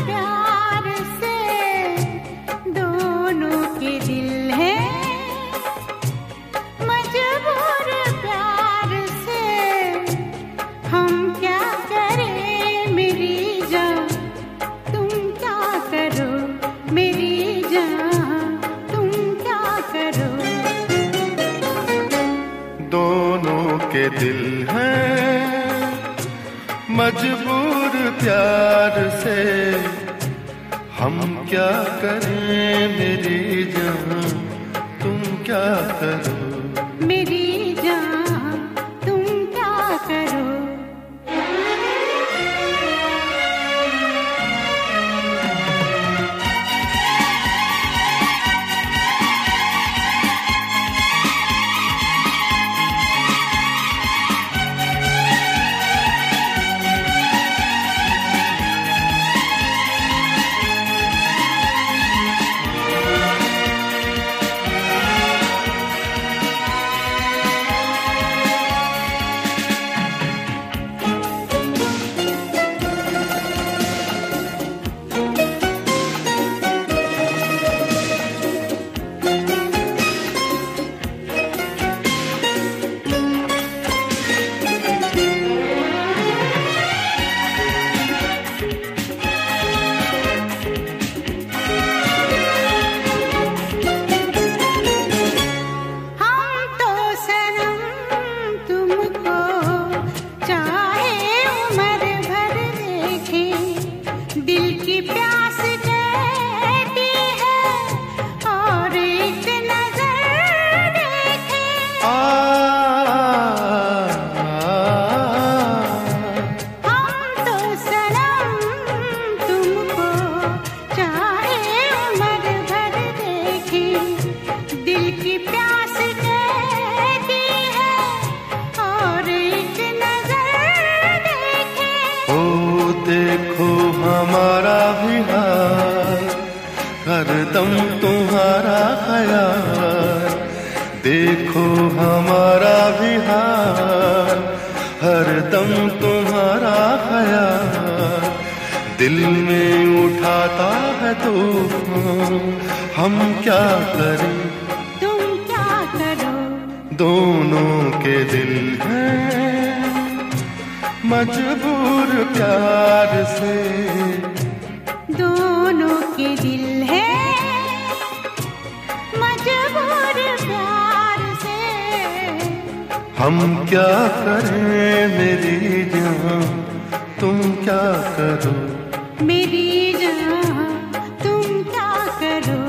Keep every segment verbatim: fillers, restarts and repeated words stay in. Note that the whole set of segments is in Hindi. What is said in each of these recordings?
प्यार से दोनों के दिल हैं मजबूर प्यार से। हम क्या करें मेरी जान, तुम क्या करो मेरी जान, तुम क्या करो। दोनों के दिल हैं मजबूर प्यार से। हम क्या करें मेरी जान, तुम क्या करो मेरी जान, तुम क्या करो। देखो हमारा भी हाल, हरदम तुम्हारा ख्याल। देखो हमारा भी हाल, हरदम तुम्हारा ख्याल। दिल में उठाता है तूफान, हम क्या करें तुम क्या करो। दोनों के दिल हैं मजबूर प्यार से। दोनों के दिल हैं मजबूर प्यार से। हम क्या करें मेरी जान, तुम क्या करो मेरी जान, तुम क्या करो।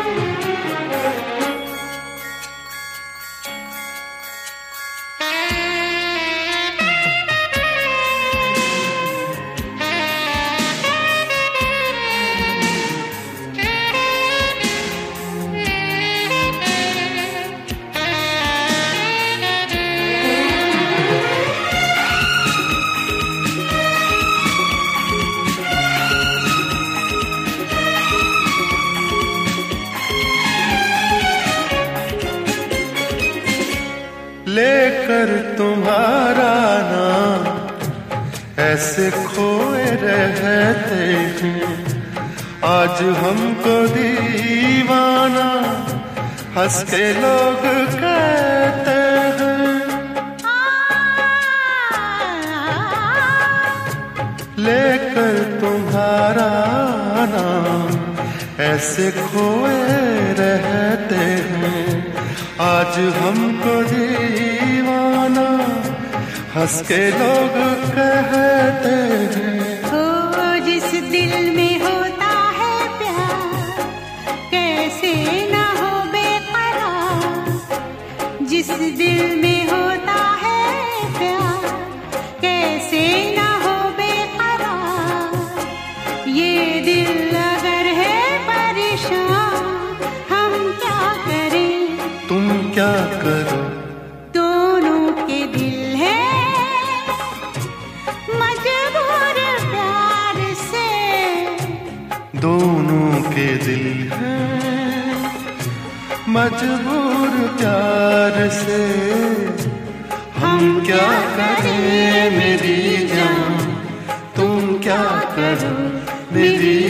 लेकर तुम्हारा नाम ऐसे खोए रहते हैं। आज हमको दीवाना हंस के लोग कहते हैं। लेकर तुम्हारा नाम ऐसे खोए रहते हैं। आज हमको दीवाना हंस के लोग कहते हैं। ओ जिस दिल में होता है प्यार कैसे ना हो बेकरार। जिस दिल में होता है प्यार कैसे ना हो बेकरार। ये दिल अगर है परेशान हम क्या करें तुम क्या करो। दोनों के दिल हैं मजबूर प्यार से। दोनों के दिल हैं मजबूर प्यार से। हम क्या करें मेरी जान, तुम क्या करो मेरी